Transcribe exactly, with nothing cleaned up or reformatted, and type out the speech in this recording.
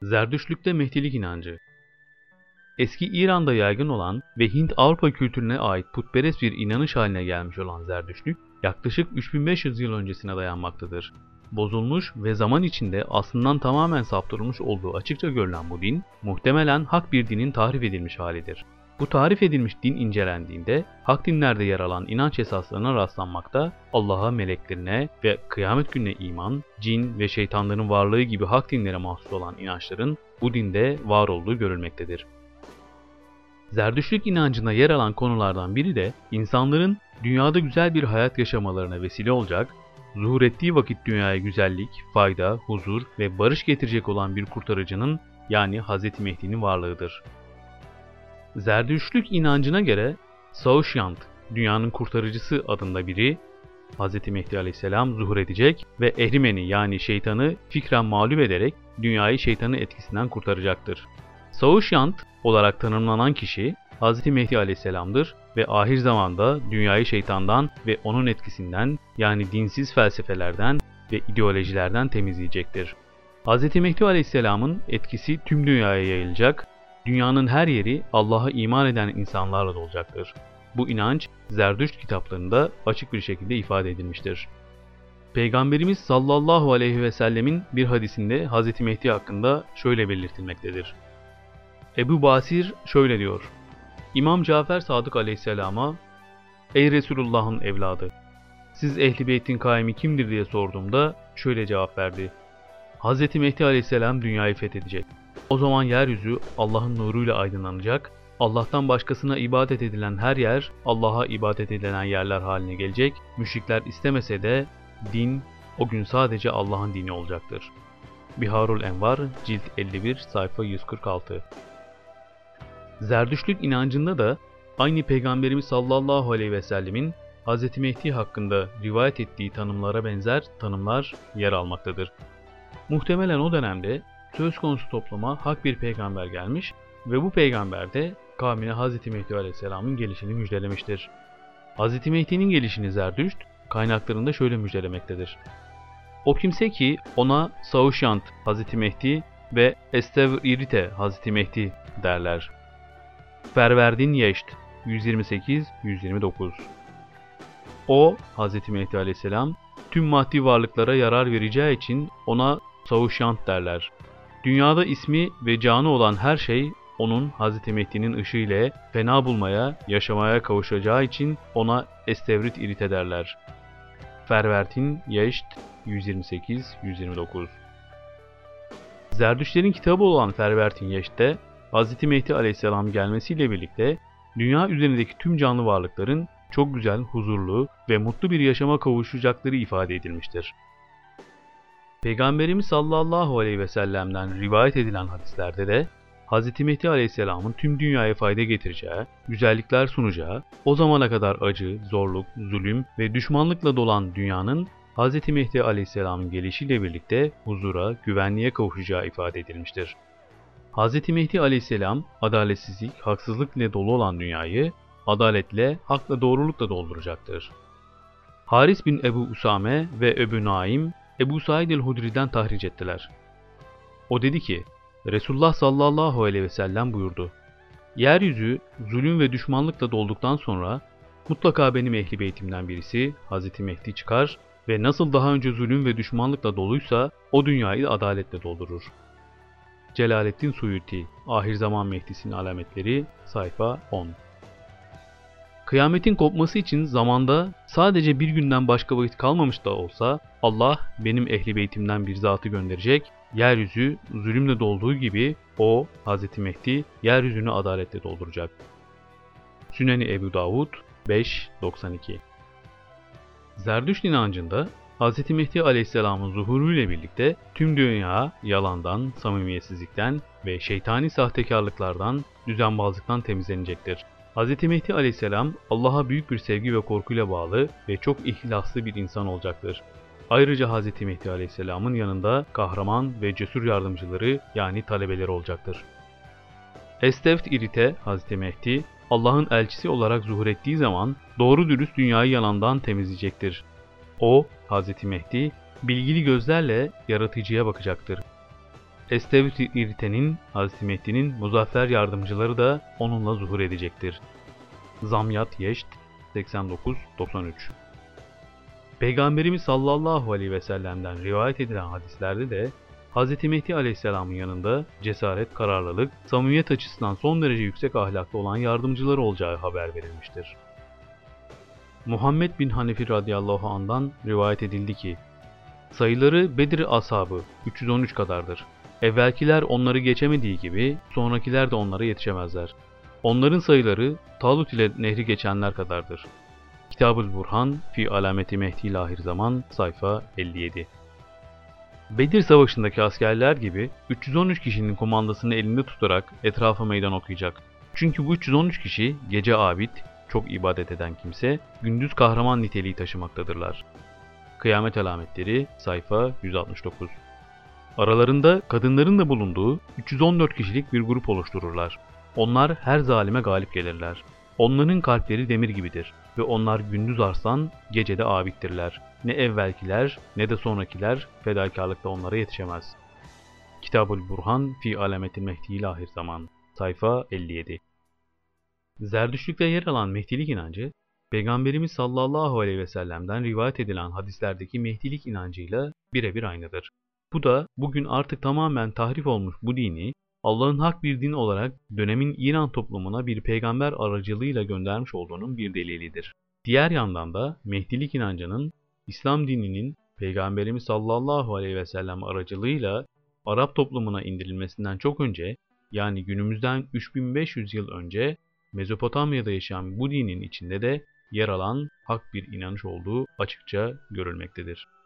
Zerdüştlükte Mehdilik inancı. Eski İran'da yaygın olan ve Hint-Avrupa kültürüne ait putperest bir inanış haline gelmiş olan Zerdüştlük, yaklaşık üç bin beş yüz yıl öncesine dayanmaktadır. Bozulmuş ve zaman içinde aslından tamamen saptırılmış olduğu açıkça görülen bu din, muhtemelen hak bir dinin tahrif edilmiş halidir. Bu tarif edilmiş din incelendiğinde, hak dinlerde yer alan inanç esaslarına rastlanmakta, Allah'a, meleklerine ve kıyamet gününe iman, cin ve şeytanların varlığı gibi hak dinlere mahsus olan inançların bu dinde var olduğu görülmektedir. Zerdüştlük inancına yer alan konulardan biri de insanların dünyada güzel bir hayat yaşamalarına vesile olacak, zuhur ettiği vakit dünyaya güzellik, fayda, huzur ve barış getirecek olan bir kurtarıcının yani Hz. Mehdi'nin varlığıdır. Zerdüştlük inancına göre Sauşyant, dünyanın kurtarıcısı adında biri, Hz. Mehdi Aleyhisselam zuhur edecek ve Ehrimen'i yani şeytanı fikren mağlup ederek dünyayı şeytanın etkisinden kurtaracaktır. Sauşyant olarak tanımlanan kişi Hz. Mehdi Aleyhisselam'dır ve ahir zamanda dünyayı şeytandan ve onun etkisinden yani dinsiz felsefelerden ve ideolojilerden temizleyecektir. Hz. Mehdi Aleyhisselam'ın etkisi tüm dünyaya yayılacak, dünyanın her yeri Allah'a iman eden insanlarla dolacaktır. Bu inanç Zerdüşt kitaplarında açık bir şekilde ifade edilmiştir. Peygamberimiz sallallahu aleyhi ve sellemin bir hadisinde Hz. Mehdi hakkında şöyle belirtilmektedir. Ebu Basir şöyle diyor: İmam Cafer Sadık Aleyhisselam'a, "Ey Resulullah'ın evladı, siz Ehl-i Beyt'in kaimi kimdir?" diye sorduğumda şöyle cevap verdi: Hz. Mehdi Aleyhisselam dünyayı fethedecek. O zaman yeryüzü Allah'ın nuruyla aydınlanacak, Allah'tan başkasına ibadet edilen her yer Allah'a ibadet edilen yerler haline gelecek, müşrikler istemese de din o gün sadece Allah'ın dini olacaktır. Biharul Envar, cilt elli bir, sayfa yüz kırk altı. Zerdüştlük inancında da aynı Peygamberimiz sallallahu aleyhi ve sellemin Hz. Mehdi hakkında rivayet ettiği tanımlara benzer tanımlar yer almaktadır. Muhtemelen o dönemde söz konusu topluma hak bir peygamber gelmiş ve bu peygamber de kavmine Hz. Mehdi Aleyhisselam'ın gelişini müjdelemiştir. Hz. Mehdi'nin gelişini Zerdüşt kaynaklarında şöyle müjdelemektedir. O kimse ki ona Sauşyant Hz. Mehdi ve Estevririte Hz. Mehdi derler. Ferverdin Yeşt yüz yirmi sekiz yüz yirmi dokuz. O Hz. Mehdi Aleyhisselam tüm maddi varlıklara yarar vereceği için ona Sauşyant derler. Dünyada ismi ve canı olan her şey onun Hz. Mehdi'nin ışığı ile fena bulmaya, yaşamaya kavuşacağı için ona Estevrit irite derler. Fervertin Yeşt yüz yirmi sekiz yüz yirmi dokuz. Zerdüştlerin kitabı olan Fervertin Yeşt'te Hz. Mehdi Aleyhisselam gelmesiyle birlikte dünya üzerindeki tüm canlı varlıkların çok güzel, huzurlu ve mutlu bir yaşama kavuşacakları ifade edilmiştir. Peygamberimiz sallallahu aleyhi ve sellem'den rivayet edilen hadislerde de Hz. Mehdi Aleyhisselam'ın tüm dünyaya fayda getireceği, güzellikler sunacağı, o zamana kadar acı, zorluk, zulüm ve düşmanlıkla dolan dünyanın Hz. Mehdi Aleyhisselam'ın gelişiyle birlikte huzura, güvenliğe kavuşacağı ifade edilmiştir. Hz. Mehdi Aleyhisselam, adaletsizlik, haksızlık ile dolu olan dünyayı adaletle, hakla, doğrulukla dolduracaktır. Haris bin Ebu Usame ve Ebu Naim, Ebu Said el-Hudri'den tahric ettiler. O dedi ki, Resulullah sallallahu aleyhi ve sellem buyurdu: Yeryüzü zulüm ve düşmanlıkla dolduktan sonra mutlaka benim Ehl-i Beytimden birisi Hz. Mehdi çıkar ve nasıl daha önce zulüm ve düşmanlıkla doluysa o dünyayı adaletle doldurur. Celaleddin Suyuti, Ahir Zaman Mehdi'sinin alametleri, sayfa on. Kıyametin kopması için zamanda sadece bir günden başka vakit kalmamış da olsa Allah benim Ehl-i Beytimden bir zatı gönderecek, yeryüzü zulümle dolduğu gibi o Hz. Mehdi yeryüzünü adaletle dolduracak. Süneni Ebu Davud beş doksan iki. Zerdüşt inancında Hz. Mehdi Aleyhisselam'ın zuhuruyla birlikte tüm dünya yalandan, samimiyetsizlikten ve şeytani sahtekarlıklardan, düzenbazlıktan temizlenecektir. Hz. Mehdi Aleyhisselam Allah'a büyük bir sevgi ve korkuyla bağlı ve çok ihlaslı bir insan olacaktır. Ayrıca Hz. Mehdi Aleyhisselam'ın yanında kahraman ve cesur yardımcıları yani talebeleri olacaktır. Estevt irite Hz. Mehdi, Allah'ın elçisi olarak zuhur ettiği zaman doğru dürüst dünyayı yalandan temizleyecektir. O, Hz. Mehdi, bilgili gözlerle yaratıcıya bakacaktır. Estevrit'in, Hazreti Mehdi'nin muzaffer yardımcıları da onunla zuhur edecektir. Zamyat Yeşt seksen dokuz doksan üç. Peygamberimiz sallallahu aleyhi ve sellem'den rivayet edilen hadislerde de Hz. Mehdi aleyhisselamın yanında cesaret, kararlılık, samimiyet açısından son derece yüksek ahlaklı olan yardımcıları olacağı haber verilmiştir. Muhammed bin Hanefi radıyallahu anh'dan rivayet edildi ki, sayıları Bedir ashabı üç yüz on üç kadardır. Evvelkiler onları geçemediği gibi sonrakiler de onlara yetişemezler. Onların sayıları Talut ile nehri geçenler kadardır. Kitab-ül Burhan fi alameti Mehdi lahir zaman sayfa elli yedi. Bedir Savaşı'ndaki askerler gibi üç yüz on üç kişinin komandasını elinde tutarak etrafa meydan okuyacak. Çünkü bu üç yüz on üç kişi gece abid, çok ibadet eden kimse, gündüz kahraman niteliği taşımaktadırlar. Kıyamet alametleri sayfa yüz altmış dokuz. Aralarında kadınların da bulunduğu üç yüz on dört kişilik bir grup oluştururlar. Onlar her zalime galip gelirler. Onların kalpleri demir gibidir ve onlar gündüz arslan, gecede abittirler. Ne evvelkiler ne de sonrakiler fedakarlıkta onlara yetişemez. Kitab-ül Burhan fi alameti Mehdi lahir zaman sayfa elli yedi. Zerdüştlükte yer alan Mehdilik inancı, Peygamberimiz sallallahu aleyhi ve sellem'den rivayet edilen hadislerdeki Mehdilik inancıyla birebir aynıdır. Bu da bugün artık tamamen tahrif olmuş bu dini, Allah'ın hak bir din olarak dönemin İran toplumuna bir peygamber aracılığıyla göndermiş olduğunun bir delilidir. Diğer yandan da Mehdilik inancının İslam dininin Peygamberimiz sallallahu aleyhi ve sellem aracılığıyla Arap toplumuna indirilmesinden çok önce, yani günümüzden üç bin beş yüz yıl önce Mezopotamya'da yaşayan bu dinin içinde de yer alan hak bir inanış olduğu açıkça görülmektedir.